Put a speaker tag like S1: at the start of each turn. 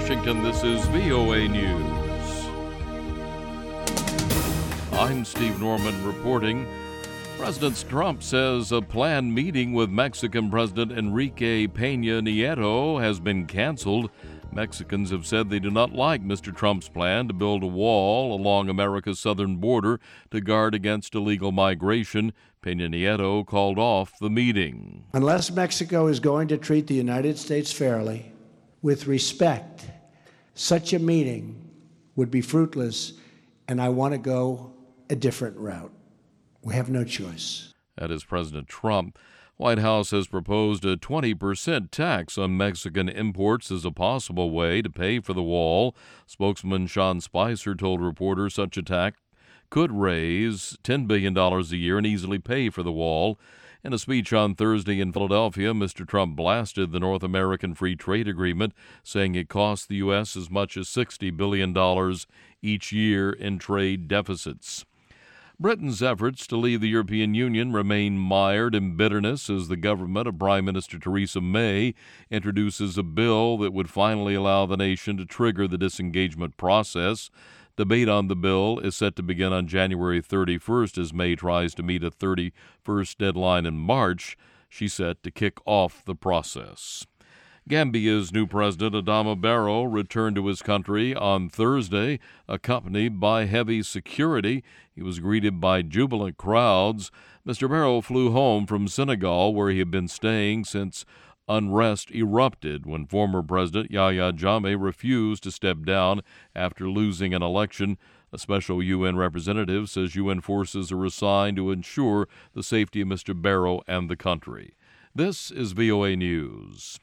S1: Washington, this is VOA News. I'm Steve Norman reporting. President Trump says a planned meeting with Mexican President Enrique Peña Nieto has been canceled. Mexicans have said they do not like Mr. Trump's plan to build a wall along America's southern border to guard against illegal migration. Peña Nieto called off the meeting.
S2: Unless Mexico is going to treat the United States fairly, with respect, such a meeting would be fruitless, and I want to go a different route. We have no choice.
S1: That is President Trump. White House has proposed a 20% tax on Mexican imports as a possible way to pay for the wall. Spokesman Sean Spicer told reporters such a tax could raise $10 billion a year and easily pay for the wall. In a speech on Thursday in Philadelphia, Mr. Trump blasted the North American Free Trade Agreement, saying it costs the U.S. as much as $60 billion each year in trade deficits. Britain's efforts to leave the European Union remain mired in bitterness as the government of Prime Minister Theresa May introduces a bill that would finally allow the nation to trigger the disengagement process. Debate on the bill is set to begin on January 31st as May tries to meet a 31st deadline in March. She's set to kick off the process. Gambia's new president, Adama Barrow, returned to his country on Thursday, accompanied by heavy security. He was greeted by jubilant crowds. Mr. Barrow flew home from Senegal, where he had been staying since unrest erupted when former President Yahya Jammeh refused to step down after losing an election. A special UN representative says UN forces are assigned to ensure the safety of Mr. Barrow and the country. This is VOA News.